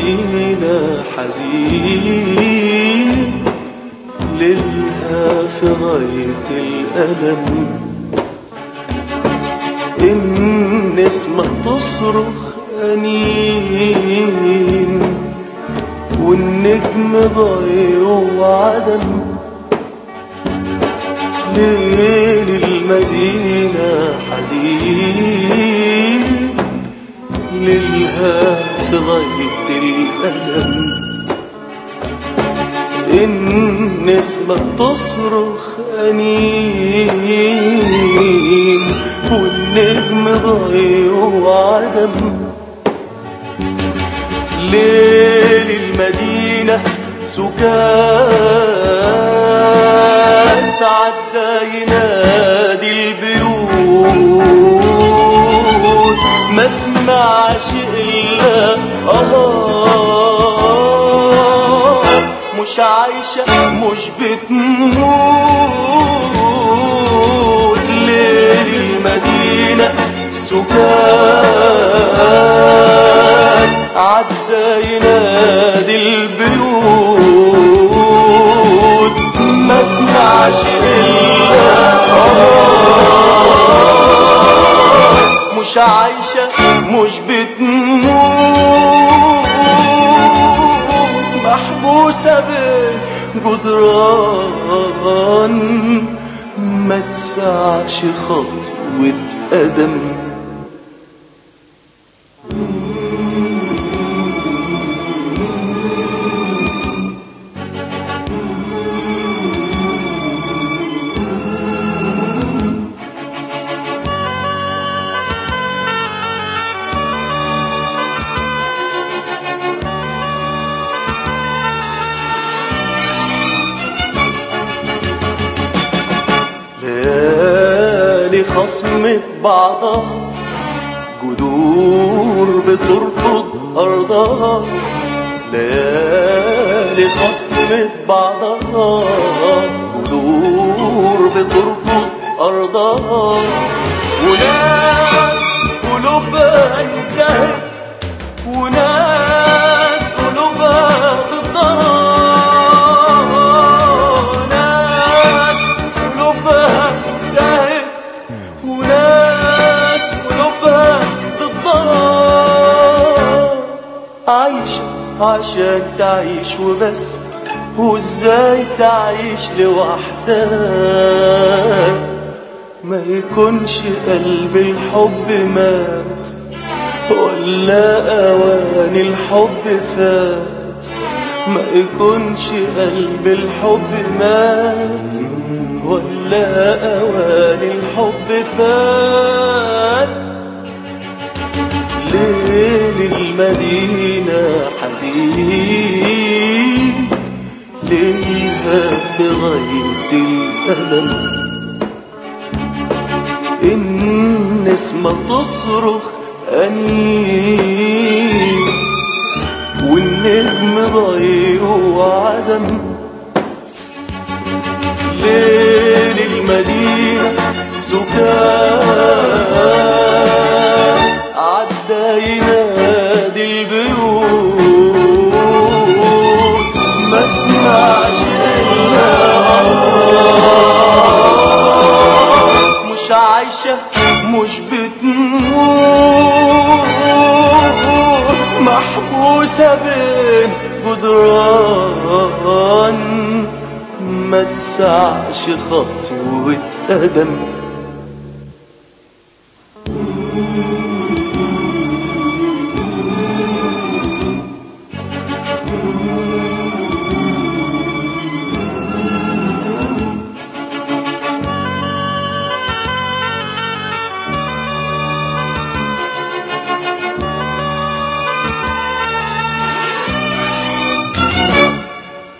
المدينة حزين، ليلها في غاية الألم، النسمة تصرخ أنين، والنجم ضايع وعدم. ليل المدينة حزين، ليلها في غاية الألم، النسمة تصرخ أنين، والنجم ضايع وعدم. ليل المدينة سكات، عدى ينادي البيوت، ما اسمعش إلا مش عايشة مش بتموت. ليل المدينة سكات، عدى ينادي البيوت، ما اسمعش إلا مش عايشة مش بتموت، محبوسة بين جدران، ما تسعش خطوة قدم. ليالي خصمت بعضها، جذور بترفض أرضها. ليالي خصمت بعضها، جذور بترفض أرضها، وناس قلوبها انتهت، وناس قلوبها ضدها. عشان تعيش وبس، وازاي تعيش لوحدك؟ ما يكونش قلب الحب مات، ولا اوان الحب فات. ما يكونش قلب الحب مات، ولا اوان الحب فات. ليل المدينة حزين، ليلها في غاية الألم، النسمة تصرخ أنين، والنجم ضايع وعدم. ليل المدينة سكات، عدى ينادي البيوت، ما اسمعش إلا مش عايشة مش بتموت، محبوسة بين جدران، ما تسعش خطوة قدم.